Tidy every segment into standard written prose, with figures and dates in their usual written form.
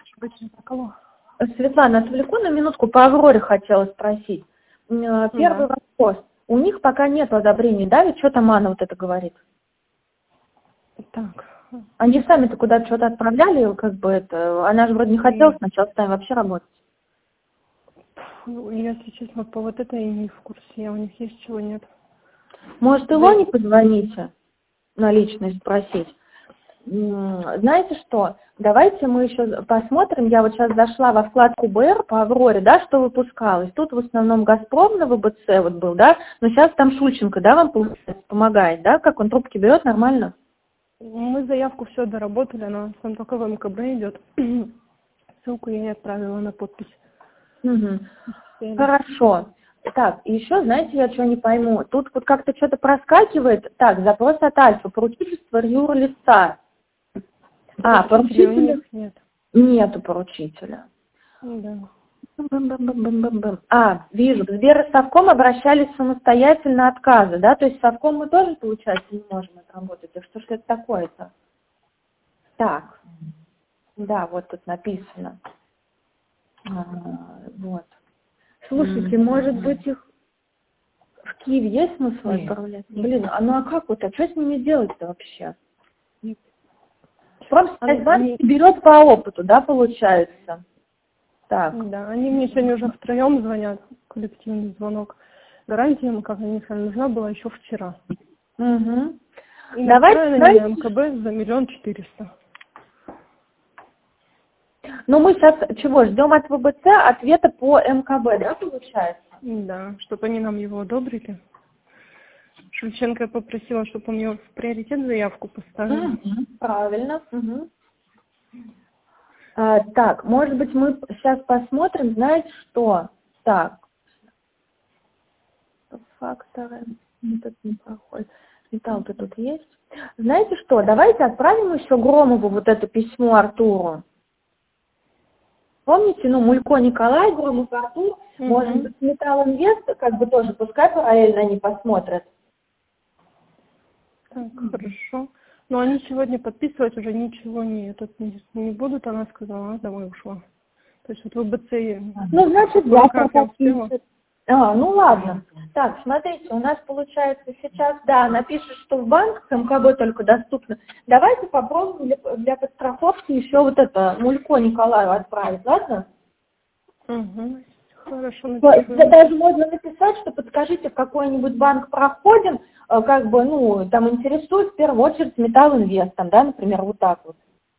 Алло. Светлана, отвлеку на минутку, по Авроре хотела спросить. Первый вопрос. У них пока нет одобрений, да? Ведь что там Анна вот это говорит? Так. Они сами-то куда-то что-то отправляли, как бы это... Она же вроде не хотела сначала с нами вообще работать. Ну, если честно, по вот этой я не в курсе, у них есть, чего нет. Может, Илоне позвоните на личность спросить? Знаете что? Давайте мы еще посмотрим. Я вот сейчас зашла во вкладку БР по Авроре, да, что выпускалось. Тут в основном «Газпром» на ВБЦ вот был, да, но сейчас там Шульченко, да, вам помогает, да, как он трубки берет, нормально? Мы заявку все доработали, она там только в МКБ идет. Ссылку я ей отправила на подпись. Угу. Хорошо. Так, еще, знаете, я что не пойму. Тут вот как-то что-то проскакивает. Так, запрос от Альфа, поручительство юрлица. Поручителя нет. Нету поручителя. Да. Вижу. В Сбер и Совком обращались самостоятельно отказы, да? То есть Совком мы тоже, получается, не можем отработать. Так что ж это такое-то? Так. Да, вот тут написано. Вот. Слушайте, может быть, их в Киев есть смысл отправлять? Блин, а как вот, что с ними делать-то вообще? Промсвязьбанк берет по опыту, да, получается? Так. Да, они мне сегодня уже втроем звонят, коллективный звонок. Гарантия им, как они сказали, нужна была еще вчера. Угу. И настроены они на МКБ за 1 400 000. Ну, мы сейчас чего, ждем от ВБЦ ответа по МКБ, да, получается? Да, чтобы они нам его одобрили. Шульченко попросила, чтобы он ее в приоритет заявку поставил. Правильно. Так, может быть, мы сейчас посмотрим, знаете что? Так. Факторы. Тут не проходит. Металл-то тут есть. Знаете что, давайте отправим еще Громову вот это письмо Артуру. Помните, Мулько Николай, Громов Артур, может быть, Металл Инвест, как бы тоже, пускай параллельно они посмотрят. Так, хорошо. Но они сегодня подписывать уже ничего не будут, она сказала, она домой ушла. То есть вот ВБЦ... Ну, значит, завтра подпишет. Ну ладно. Так, смотрите, у нас получается сейчас, да, напишет, что в банк с МКБ только доступно. Давайте попробуем для подстраховки еще вот это Мулько Николаю отправить, ладно? Хорошо, напишу. Даже можно написать, что подскажите, в какой-нибудь банк проходим, как бы, там интересует в первую очередь Металл Инвест, там, да, например, вот так вот.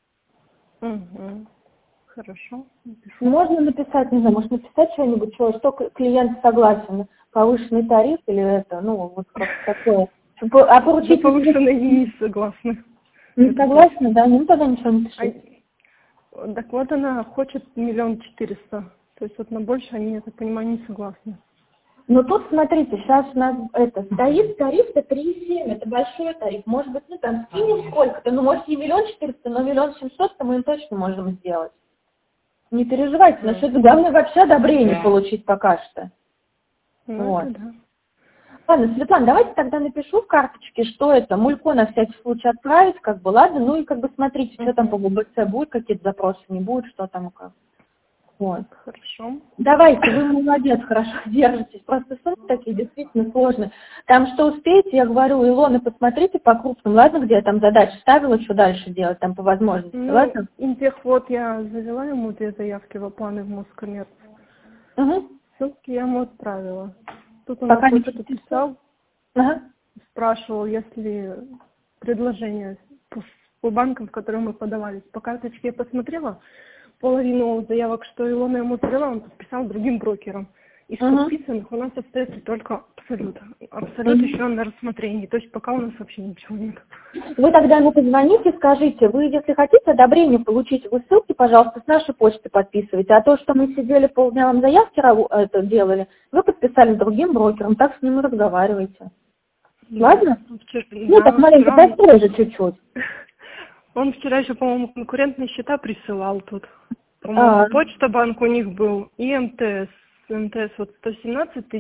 Хорошо, напишу. Можно написать, не знаю, может написать что-нибудь, что клиент согласен, повышенный тариф или это, вот как такое. А поручитель... Повышенный не согласны. Не согласны, да? Тогда ничего не пишите. Так вот она хочет 1 400 000. То есть вот на больше они, я так понимаю, не согласны. Но тут, смотрите, сейчас у нас тариф-то 3,7, это большой тариф. Может быть, там скинем сколько-то, может не 1 400 000, но 1 700 000 мы им точно можем сделать. Не переживайте, насчет главное вообще одобрение получить пока что. Вот. Да. Ладно, Светлана, давайте тогда напишу в карточке, что это. Мулько на всякий случай отправить, ладно, и смотрите, что там по ВБЦ будет, какие-то запросы не будут, что там и как. Вот. Хорошо. Давайте, вы молодец, хорошо держитесь. Просто суммы такие действительно сложные. Там что успеете, я говорю, Илона, посмотрите по крупным, ладно, где я там задачи ставила, что дальше делать, там по возможности, ладно? Интехвод я завела ему 2 заявки в планы в Москоммерц. Ссылки я ему отправила. Тут он пока на почту писал, спрашивал, если предложение по банкам, в которые мы подавались. По карточке я посмотрела, половину заявок, что Илона ему завела, он подписал другим брокером. Из подписанных у нас остается только Абсолют. Абсолют еще на рассмотрении, то есть пока у нас вообще ничего нет. Вы тогда ему позвоните, скажите, вы, если хотите одобрение получить, вы ссылки, пожалуйста, с нашей почты подписывайте. А то, что мы сидели полдня вам заявки это делали, вы подписали с другим брокером, так с ним и разговаривайте. Ладно? Так маленько построже чуть-чуть. Он вчера еще, по-моему, конкурентные счета присылал тут. По-моему, Почта банк у них был и МТС. МТС вот 117 000,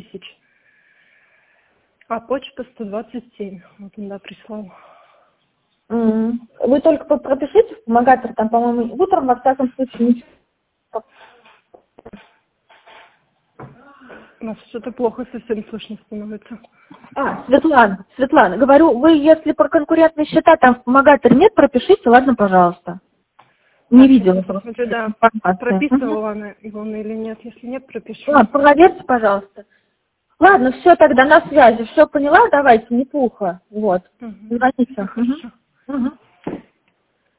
а почта 127. Вот он, да, прислал. Вы только пропишите в помогатор, там, по-моему, утром, во всяком случае, ничего У нас что-то плохо совсем слышно становится. Светлана, говорю, вы если про конкурентные счета, там в вспомогатель нет, пропишите, ладно, пожалуйста. Не видела просто. Смотрю, да, прописывала она его или нет. Если нет, пропишу. Проверьте, пожалуйста. Ладно, все тогда на связи. Все поняла, давайте, не пухо. Вот. Угу. Звоните. Хорошо. Угу.